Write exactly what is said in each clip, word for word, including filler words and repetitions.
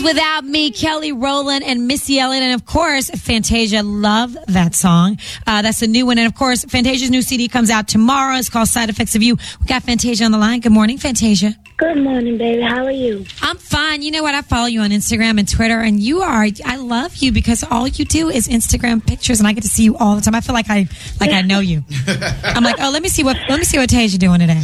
Without Me, Kelly Rowland and Missy Elliott. And of course, Fantasia. Love that song. Uh, that's a new one. And of course, Fantasia's new C D comes out tomorrow. It's called Side Effects of You. We got Fantasia on the line. Good morning, Fantasia. Good morning, baby. How are you? I'm fine. You know what? I follow you on Instagram and Twitter, and you are, I love you because all you do is Instagram pictures, and I get to see you all the time. I feel like I like I know you. I'm like, oh, let me see what let me see what Tasia doing today.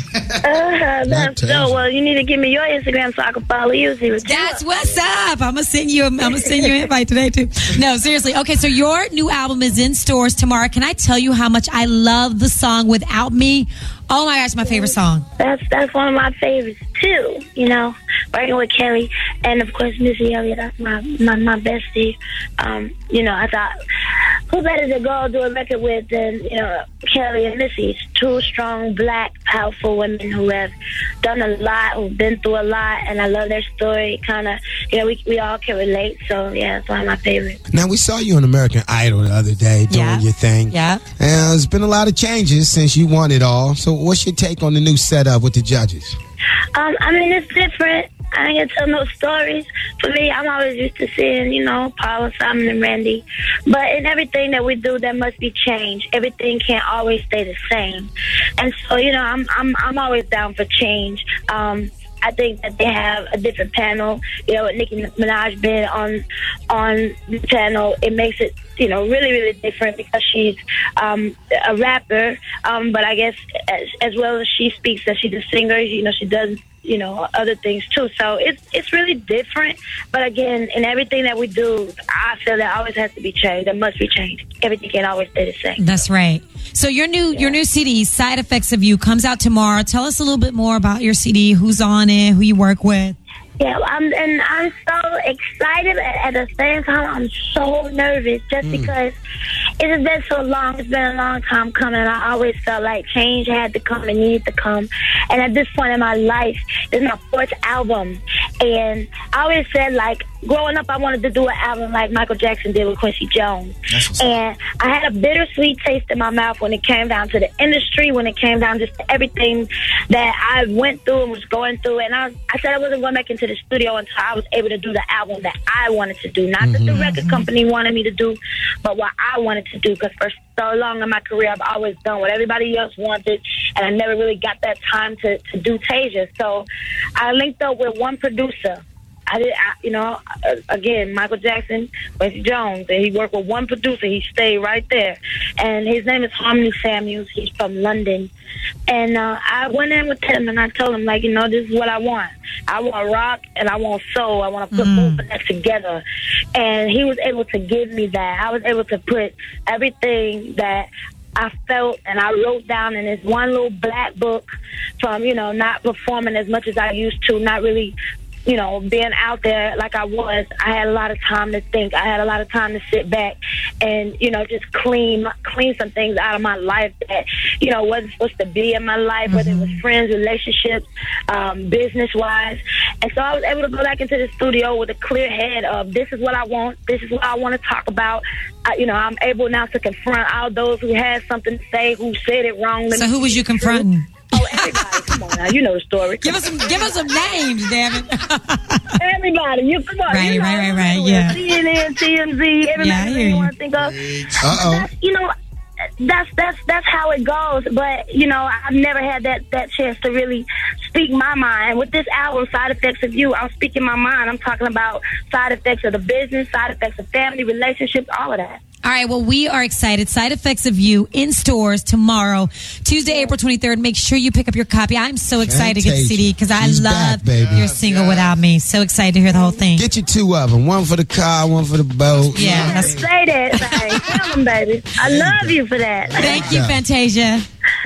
Uh, that's so well. You need to give me your Instagram so I can follow you. See what that's what's up. I'm gonna send you. I'm gonna send you an invite today too. No, seriously. Okay, so your new album is in stores tomorrow. Can I tell you how much I love the song Without Me? Oh my gosh, my favorite song. That's that's one of my favorites too. You know, working with Kelly and of course Missy Elliott. That's my my, my bestie. Um, you know, I thought who better to go do a record with than you know Kelly and Missy? Two strong, black, powerful women who have done a lot, who've been through a lot, and I love their story. Kind of, you know, we we all can relate. So yeah, it's one of my favorites. Now we saw you on American Idol the other day doing yeah. your thing. Yeah. And there's been a lot of changes since you won it all. So what's your take on the new setup with the judges? Um, I mean, it's different. I ain't gonna tell no stories. For me, I'm always used to seeing, you know, Paula, Simon, and Randy. But in everything that we do, there must be change. Everything can't always stay the same. And so, you know, I'm I'm I'm always down for change. Um, I think that they have a different panel. You know, with Nicki Minaj being on on the panel, it makes it, you know, really, really different because she's um, a rapper. Um, but I guess as, as well as she speaks, that she's a singer, you know, she does, you know, other things too. So it's it's really different. But again, in everything that we do, I feel that always has to be changed. There must be change. Everything can't always stay the same. That's right. So your new yeah. your new C D, Side Effects of You, comes out tomorrow. Tell us a little bit more about your C D, who's on it, who you work with. Yeah, I'm, and I'm so excited, but at the same time, I'm so nervous just mm. because it has been so long. It's been a long time coming, and I always felt like change had to come and needed to come. And at this point in my life, this is my fourth album, and I always said, like, growing up, I wanted to do an album like Michael Jackson did with Quincy Jones. And I had a bittersweet taste in my mouth when it came down to the industry, when it came down just to everything that I went through and was going through. And I, I said I wasn't going back into the studio until I was able to do the album that I wanted to do. Not mm-hmm. that the record company wanted me to do, but what I wanted to do. Because for so long in my career, I've always done what everybody else wanted, and I never really got that time to, to do Tasia. So I linked up with one producer. I did, I, you know, again, Michael Jackson, Quincy Jones, and he worked with one producer. He stayed right there, and his name is Harmony Samuels. He's from London, and uh, I went in with him, and I told him, like, you know, this is what I want. I want rock, and I want soul. I want to put mm. both of that together, and he was able to give me that. I was able to put everything that I felt and I wrote down in this one little black book from, you know, not performing as much as I used to, not really, you know, being out there like I was. I had a lot of time to think. I had a lot of time to sit back and, you know, just clean clean some things out of my life that, you know, wasn't supposed to be in my life, mm-hmm. whether it was friends, relationships, um, business-wise. And so I was able to go back into the studio with a clear head of this is what I want, this is what I want to talk about. I, you know, I'm able now to confront all those who had something to say, who said it wrong. So who was you confronting? Oh, everybody! Come on now, you know the story. Give us some, give us some names, damn it. Everybody, you come on. Right, you know, right, right, right. Yeah. C N N, T M Z, everybody yeah, you, you want to think of. Uh oh. That's, you know, that's that's that's how it goes. But you know, I've never had that that chance to really speak my mind. With this album, Side Effects of You, I'm speaking my mind. I'm talking about side effects of the business, side effects of family, relationships, all of that. All right, well, we are excited. Side Effects of You in stores tomorrow, Tuesday, April twenty-third. Make sure you pick up your copy. I'm so excited Fantasia. to get the C D because I love back, your single yeah. Without Me. So excited to hear the whole thing. Get you two of them. One for the car, one for the boat. Yeah. That's say that, baby. Tell them, baby. I love you for that. Thank you, Fantasia.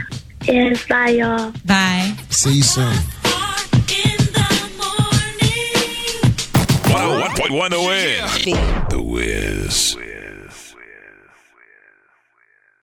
Yes, bye, y'all. Bye. See you soon. one oh one point one The Wiz. The Wiz.